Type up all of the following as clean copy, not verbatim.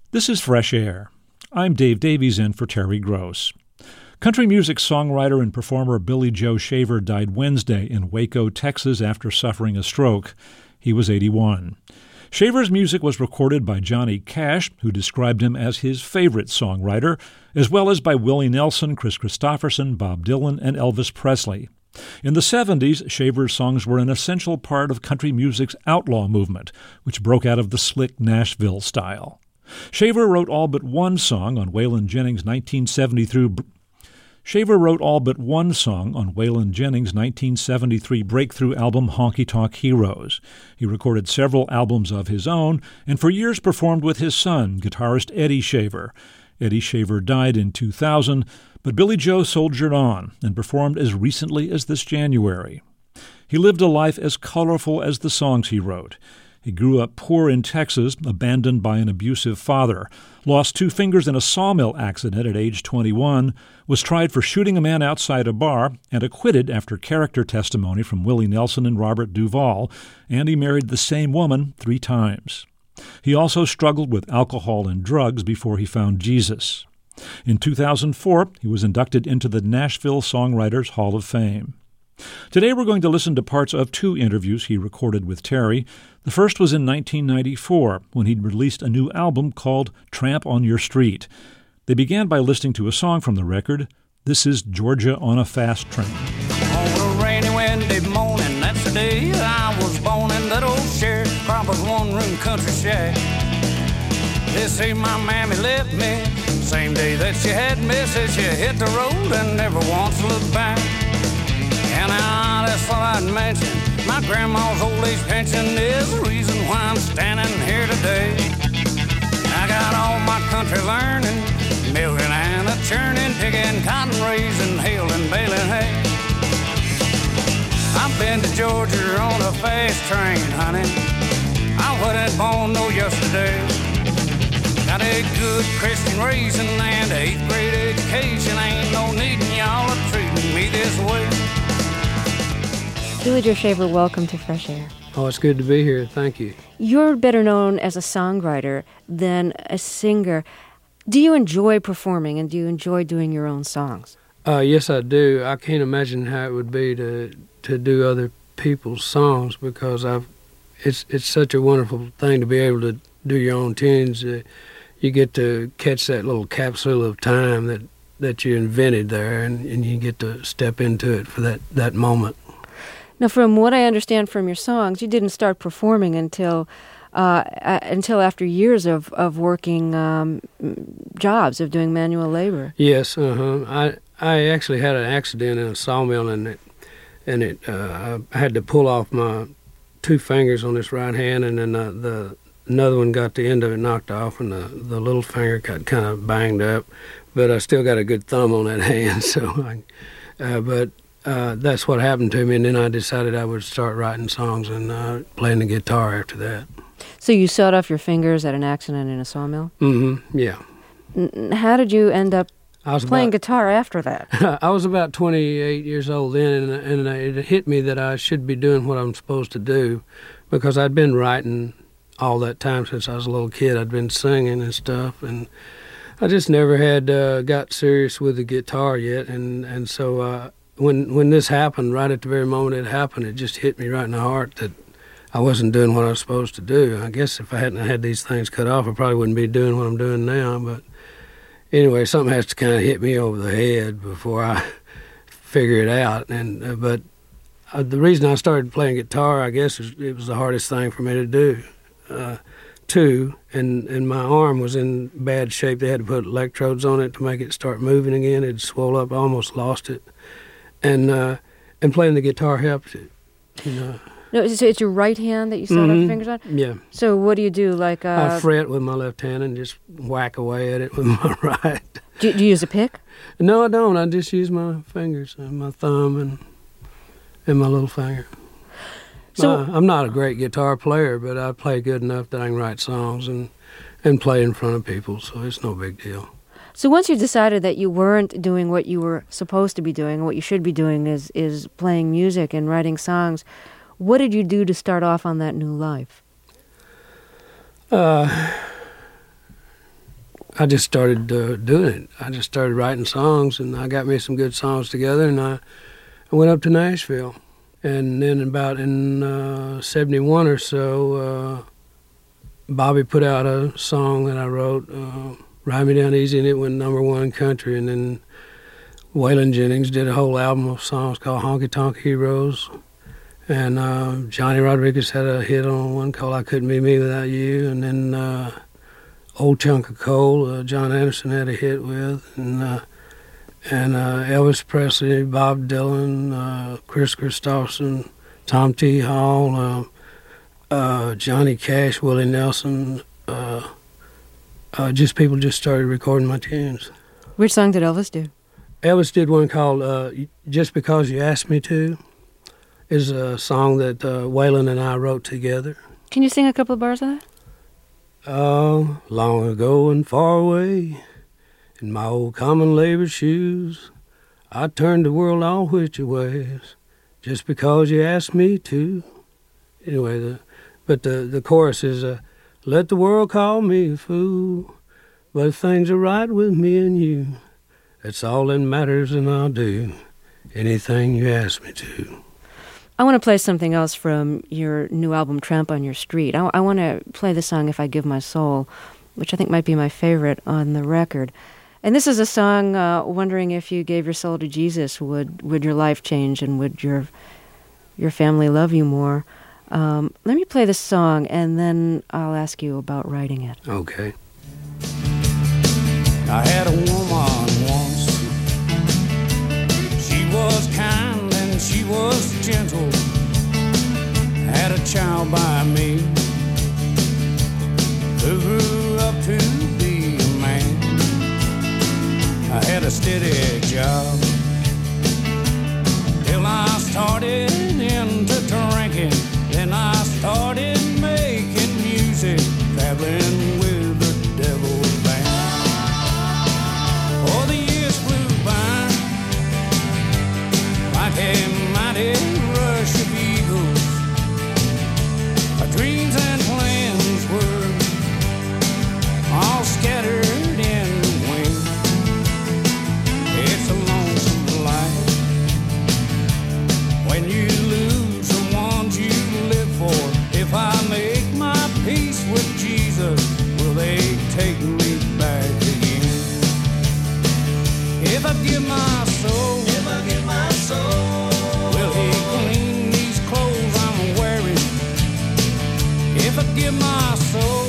This is Fresh Air. I'm Dave Davies in for Terry Gross. Country music songwriter and performer Billy Joe Shaver died Wednesday in Waco, Texas after suffering a stroke. He was 81. Shaver's music was recorded by Johnny Cash, who described him as his favorite songwriter, as well as by Willie Nelson, Chris Christopherson, Bob Dylan, and Elvis Presley. In the 70s, Shaver's songs were an essential part of country music's outlaw movement, which broke out of the slick Nashville style. Shaver wrote all but one song on Waylon Jennings' 1973 breakthrough album Honky Tonk Heroes. He recorded several albums of his own and for years performed with his son, guitarist Eddie Shaver. Eddie Shaver died in 2000, but Billy Joe soldiered on and performed as recently as this January. He lived a life as colorful as the songs he wrote. He grew up poor in Texas, abandoned by an abusive father, lost 2 fingers in a sawmill accident at age 21, was tried for shooting a man outside a bar, and acquitted after character testimony from Willie Nelson and Robert Duvall, and he married the same woman 3 times. He also struggled with alcohol and drugs before he found Jesus. In 2004, he was inducted into the Nashville Songwriters Hall of Fame. Today we're going to listen to parts of 2 interviews he recorded with Terry. The first was in 1994, when he'd released a new album called Tramp on Your Street. They began by listening to a song from the record. This is Georgia on a Fast Train. On a rainy Wednesday morning, that's the day I was born in that old Sheriff Cropper's one-room country shack. They say my mammy left me, same day that she had me, said she hit the road and never once looked back. And I just thought I'd mention my grandma's old age pension is the reason why I'm standing here today. I got all my country learning, milking and a churning, digging, cotton raising, hailing, baling hay. I've been to Georgia on a fast train, honey. I wasn't born no yesterday. Got a good Christian raising and an 8th grade education. Ain't no needin' y'all to treating me this way. Billy Joe Shaver, welcome to Fresh Air. Oh, it's good to be here. Thank you. You're better known as a songwriter than a singer. Do you enjoy performing, and do you enjoy doing your own songs? Yes, I do. I can't imagine how it would be to do other people's songs, because it's such a wonderful thing to be able to do your own tunes. You get to catch that little capsule of time that you invented there, and you get to step into it for that moment. Now, from what I understand from your songs, you didn't start performing until after years of working jobs, of doing manual labor. Yes, I actually had an accident in a sawmill, and I had to pull off my 2 fingers on this right hand, and then another one got the end of it knocked off, and the little finger got kind of banged up, but I still got a good thumb on that hand. So, that's what happened to me, and then I decided I would start writing songs and playing the guitar after that. So you sawed off your fingers at an accident in a sawmill? Mm-hmm, yeah. How did you end up playing guitar after that? I was about 28 years old then, and it hit me that I should be doing what I'm supposed to do, because I'd been writing all that time since I was a little kid. I'd been singing and stuff, and I just never had got serious with the guitar yet, and so when this happened, right at the very moment it happened, it just hit me right in the heart that I wasn't doing what I was supposed to do. I guess if I hadn't had these things cut off, I probably wouldn't be doing what I'm doing now. But anyway, something has to kind of hit me over the head before I figure it out. And the reason I started playing guitar, I guess, is it was the hardest thing for me to do. And my arm was in bad shape. They had to put electrodes on it to make it start moving again. It swelled up. I almost lost it. And playing the guitar helped it, you know. No, so it's your right hand that you sawed off your fingers on? Yeah. So what do you do? I fret with my left hand and just whack away at it with my right. Do you use a pick? No, I don't. I just use my fingers, my thumb and my little finger. So I'm not a great guitar player, but I play good enough that I can write songs and play in front of people, so it's no big deal. So once you decided that you weren't doing what you were supposed to be doing, what you should be doing is playing music and writing songs, what did you do to start off on that new life? I just started doing it. I just started writing songs, and I got me some good songs together, and I went up to Nashville. And then about in 71 or so, Bobby put out a song that I wrote, Ride Me Down Easy, and it went #1 country. And then Waylon Jennings did a whole album of songs called Honky Tonk Heroes. And Johnny Rodriguez had a hit on one called I Couldn't Be Me Without You. And then Old Chunk of Coal, John Anderson had a hit with. And Elvis Presley, Bob Dylan, Chris Christopherson, Tom T. Hall, Johnny Cash, Willie Nelson, just people just started recording my tunes. Which song did Elvis do? Elvis did one called Just Because You Asked Me To. Is a song that Waylon and I wrote together. Can you sing a couple of bars of that? Long ago and far away, in my old common labor shoes, I turned the world all which ways, just because you asked me to. Anyway, the chorus is, let the world call me a fool, but if things are right with me and you, that's all that matters, and I'll do anything you ask me to. I want to play something else from your new album, Tramp on Your Street. I want to play the song If I Give My Soul, which I think might be my favorite on the record. And this is a song wondering if you gave your soul to Jesus, would your life change and would your family love you more? Let me play this song, and then I'll ask you about writing it. Okay. I had a woman once. She was kind and she was gentle. Had a child by me who grew up to be a man. I had a steady job till I started into drinking. Then I started making music, traveling with the devil's band. Oh, the years flew by like a mighty rush of eagles. Our dreams and plans were all scattered in the wind. It's a lonesome life when you lose the ones you live for. If I make my peace with Jesus, will they take me back again? If I give my soul, will he clean these clothes I'm wearing? If I give my soul,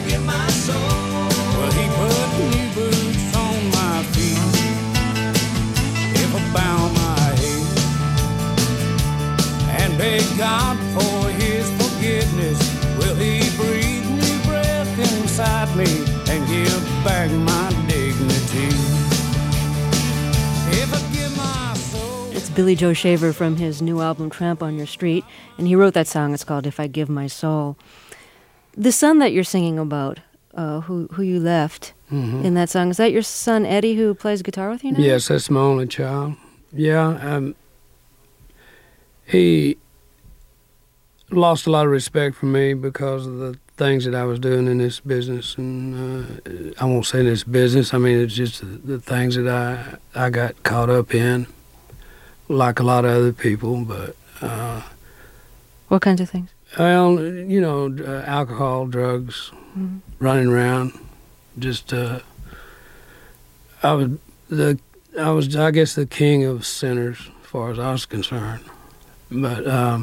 will he put new boots on my feet? If I bow my head and beg God for his forgiveness, will he breathe new breath inside me and give back my dignity? If I give my soul. It's Billy Joe Shaver from his new album, Tramp on Your Street, and he wrote that song. It's called If I Give My Soul. The son that you're singing about, who you left in that song, is that your son Eddie who plays guitar with you now? Yes, that's my only child. Yeah, he lost a lot of respect for me because of the things that I was doing in this business, and I won't say this business. I mean, it's just the things that I got caught up in, like a lot of other people. But What kinds of things? well, you know, alcohol, drugs, running around. Just I was I guess the king of sinners as far as I was concerned. But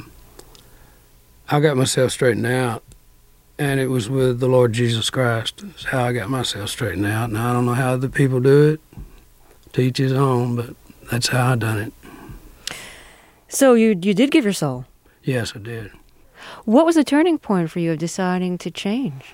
I got myself straightened out, and it was with the Lord Jesus Christ. That's how I got myself straightened out. Now, I don't know how other people do it, to each his own, but that's how I done it. So you did give your soul. Yes, I did. What was the turning point for you of deciding to change?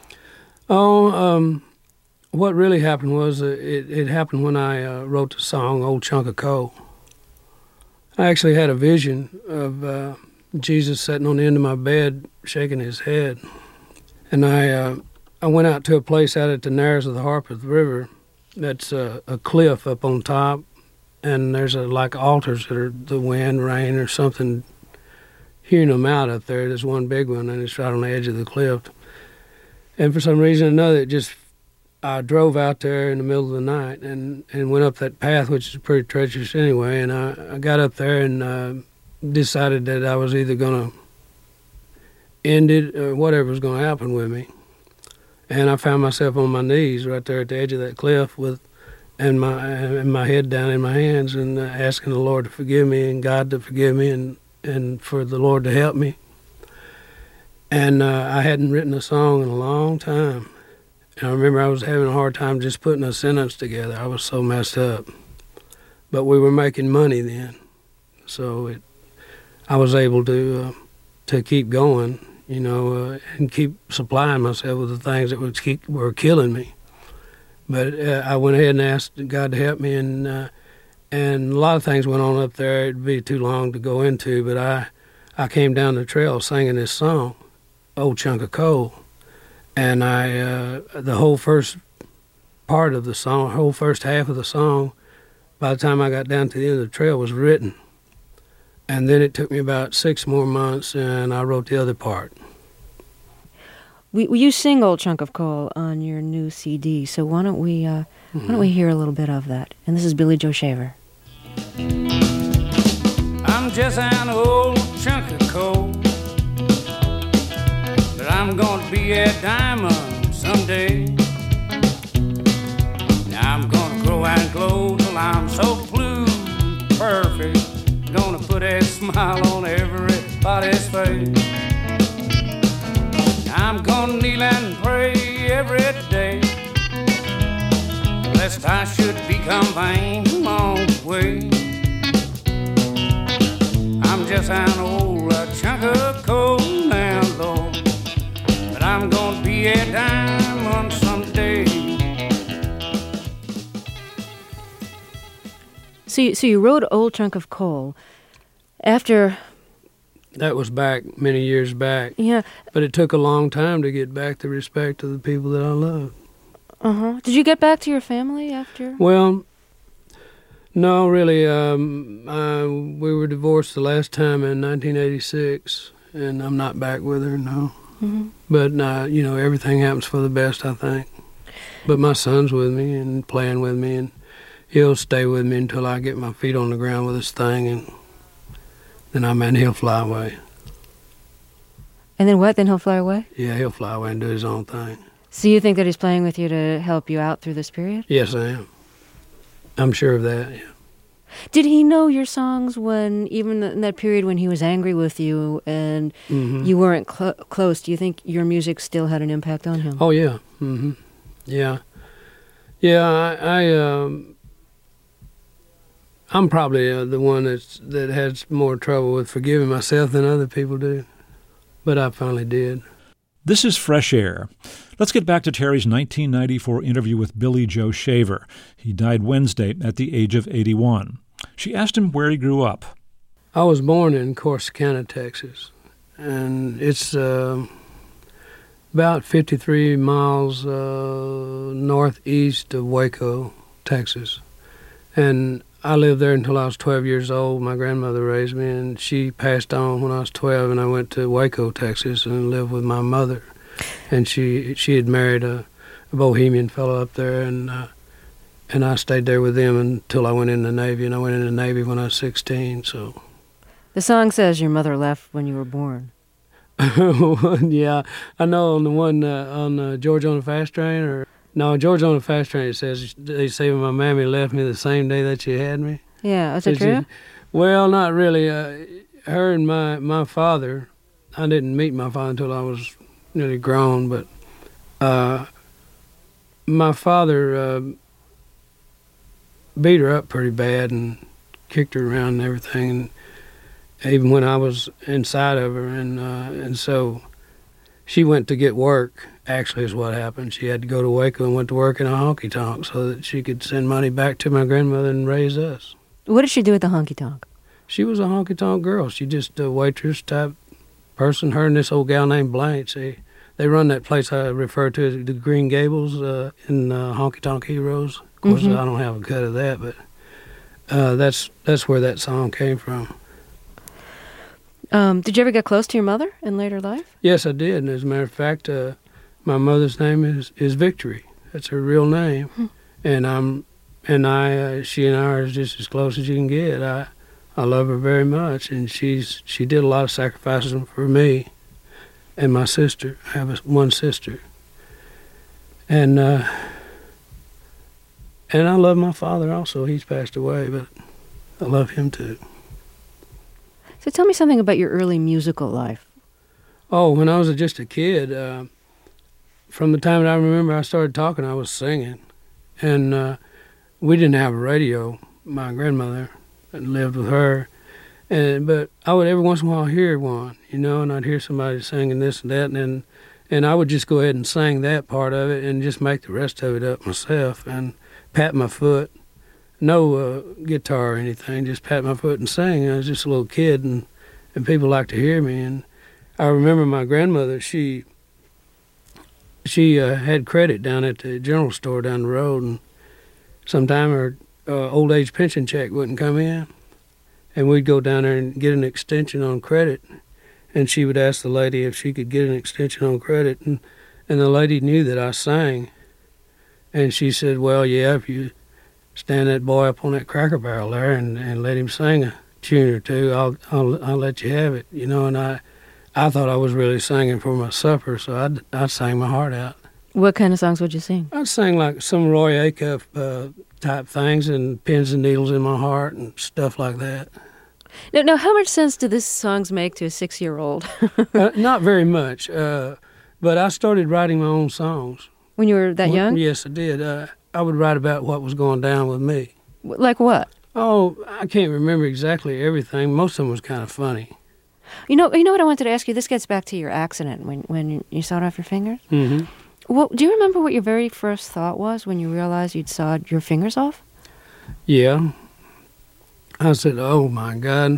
What really happened was it happened when I wrote the song Old Chunk of Coal. I actually had a vision of Jesus sitting on the end of my bed, shaking his head. And I went out to a place out at the Narrows of the Harpeth River that's a cliff up on top, and there's like altars that are the wind, rain, or something hewing them out up there. There's one big one, and it's right on the edge of the cliff. And for some reason or another, it just I drove out there in the middle of the night and went up that path, which is pretty treacherous anyway. And I got up there and decided that I was either going to end it or whatever was going to happen with me. And I found myself on my knees right there at the edge of that cliff and my head down in my hands and asking the Lord to forgive me and God to forgive me and for the Lord to help me. And I hadn't written a song in a long time. And I remember I was having a hard time just putting a sentence together. I was so messed up. But we were making money then. So I was able to keep going, and keep supplying myself with the things that were killing me. But I went ahead and asked God to help me, and a lot of things went on up there. It'd be too long to go into, but I came down the trail singing this song, Old Chunk of Coal. And the whole first part of the song, whole first half of the song, by the time I got down to the end of the trail, was written. And then it took me about 6 more months, and I wrote the other part. You sing "Old Chunk of Coal" on your new CD, so why don't we hear a little bit of that? And this is Billy Joe Shaver. I'm just an old chunk of coal, but I'm gonna be a diamond someday. Now I'm gonna grow and glow till I'm so blue, perfect. Gonna put a smile on everybody's face. I'm gonna kneel and pray every day, lest I should become vain along the way. I'm just an old chunk of coal now, Lord, but I'm gonna be a diamond someday. So you wrote "Old Chunk of Coal" after... That was back many years back. Yeah. But it took a long time to get back the respect of the people that I loved. Uh-huh. Did you get back to your family after? Well, no, really. We were divorced the last time in 1986, and I'm not back with her, no. Mm-hmm. But, everything happens for the best, I think. But my son's with me and playing with me, and he'll stay with me until I get my feet on the ground with this thing, and then he'll fly away. And then what? Then he'll fly away? Yeah, he'll fly away and do his own thing. So you think that he's playing with you to help you out through this period? Yes, I am. I'm sure of that, yeah. Did he know your songs even in that period when he was angry with you and you weren't close? Do you think your music still had an impact on him? Oh, yeah. Mm-hmm. Yeah. Yeah, I'm probably the one that has more trouble with forgiving myself than other people do. But I finally did. This is Fresh Air. Let's get back to Terry's 1994 interview with Billy Joe Shaver. He died Wednesday at the age of 81. She asked him where he grew up. I was born in Corsicana, Texas, and it's about 53 miles northeast of Waco, Texas. And I lived there until I was 12 years old. My grandmother raised me, and she passed on when I was 12, and I went to Waco, Texas, and lived with my mother. And she had married a Bohemian fellow up there, and I stayed there with them until I went in the Navy, and I went in the Navy when I was 16, so. The song says your mother left when you were born. Yeah, I know on the one on George on the Fast Train, No, George on the Fast Train, it says, they say my mammy left me the same day that she had me. Yeah, is that true? Well, not really. Her and my father, I didn't meet my father until I was nearly grown, but my father beat her up pretty bad and kicked her around and everything, and even when I was inside of her, and so she went to get work, actually is what happened. She had to go to Waco and went to work in a honky-tonk so that she could send money back to my grandmother and raise us. What did she do at the honky-tonk? She was a honky-tonk girl. She just a waitress-type person. Her and this old gal named Blanche, they run that place I refer to as the Green Gables in Honky Tonk Heroes. Of course, I don't have a cut of that, but that's where that song came from. Did you ever get close to your mother in later life? Yes, I did. And as a matter of fact, my mother's name is Victory. That's her real name. She and I are just as close as you can get. I love her very much, and she did a lot of sacrifices for me and my sister. I have one sister. And I love my father also. He's passed away, but I love him too. So tell me something about your early musical life. Oh, when I was just a kid, from the time that I remember I started talking, I was singing. And we didn't have a radio. My grandmother lived with her. But I would every once in a while hear one, and I'd hear somebody singing this and that, and I would just go ahead and sing that part of it and just make the rest of it up myself and pat my foot. No guitar or anything, just pat my foot and sing. I was just a little kid, and people liked to hear me. And I remember my grandmother, she had credit down at the general store down the road, and sometime her old age pension check wouldn't come in, and we'd go down there and get an extension on credit, and she would ask the lady if she could get an extension on credit, and the lady knew that I sang, and she said, well, yeah, if you stand that boy up on that Cracker Barrel there and let him sing a tune or two, I'll let you have it, and I thought I was really singing for my supper, so I sang my heart out. What kind of songs would you sing? I'd sing like some Roy Acuff type things, and Pins and Needles in My Heart and stuff like that. Now, how much sense do these songs make to a 6-year-old? Not very much, but I started writing my own songs. When you were that young? Yes, I did. I would write about what was going down with me. Like what? Oh, I can't remember exactly everything. Most of them was kind of funny. You know what I wanted to ask you? This gets back to your accident when you sawed off your fingers. Mm-hmm. Well, do you remember what your very first thought was when you realized you'd sawed your fingers off? Yeah. I said, oh, my God.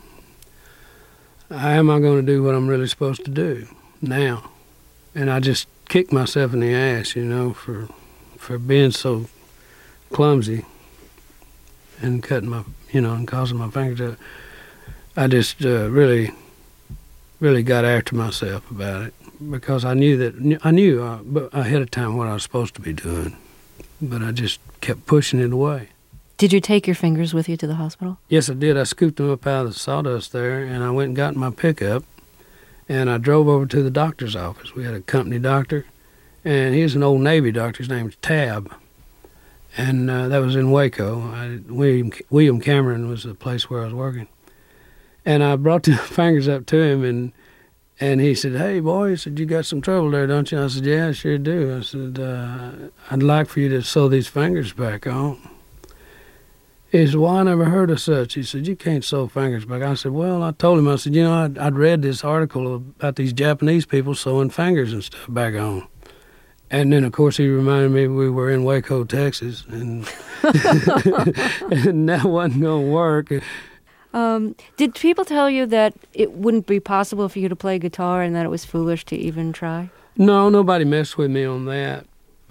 How am I going to do what I'm really supposed to do now? And I just kicked myself in the ass, for being so clumsy and cutting my, and causing my fingers to. I just really got after myself about it because I knew ahead of time what I was supposed to be doing, but I just kept pushing it away. Did you take your fingers with you to the hospital? Yes, I did. I scooped them up out of the sawdust there, and I went and got in my pickup, and I drove over to the doctor's office. We had a company doctor, and he was an old Navy doctor. His name was Tab, and that was in Waco. William Cameron was the place where I was working. And I brought the fingers up to him, and he said, hey, boy, he said, you got some trouble there, don't you? I said, yeah, I sure do. I said, I'd like for you to sew these fingers back on. He said, well, I never heard of such. He said, you can't sew fingers back. I said, well, I told him, I said, I'd read this article about these Japanese people sewing fingers and stuff back on. And then, of course, he reminded me we were in Waco, Texas, and, and that wasn't going to work. Did people tell you that it wouldn't be possible for you to play guitar and that it was foolish to even try? No, nobody messed with me on that.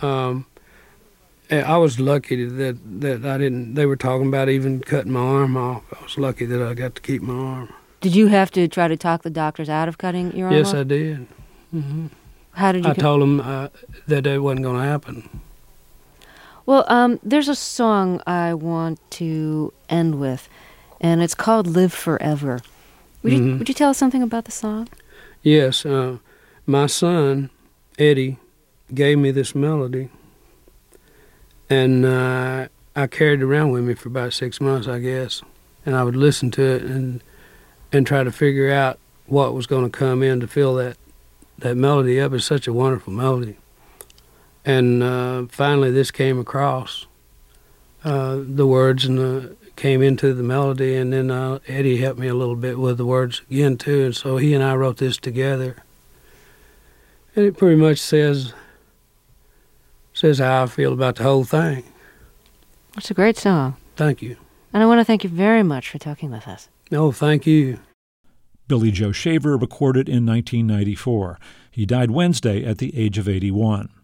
I was lucky that I didn't. They were talking about even cutting my arm off. I was lucky that I got to keep my arm. Did you have to try to talk the doctors out of cutting your arm off? Yes, I did. Mm-hmm. How did you? I told them that it wasn't going to happen. Well, there's a song I want to end with, and it's called "Live Forever." Would you tell us something about the song? Yes, my son Eddie gave me this melody. And I carried it around with me for about 6 months, I guess. And I would listen to it and try to figure out what was going to come in to fill that melody up. It's such a wonderful melody. And finally this came across, the words came into the melody, and then Eddie helped me a little bit with the words again, too. And so he and I wrote this together. And it pretty much says how I feel about the whole thing. It's a great song. Thank you. And I want to thank you very much for talking with us. Oh, thank you. Billy Joe Shaver recorded in 1994. He died Wednesday at the age of 81.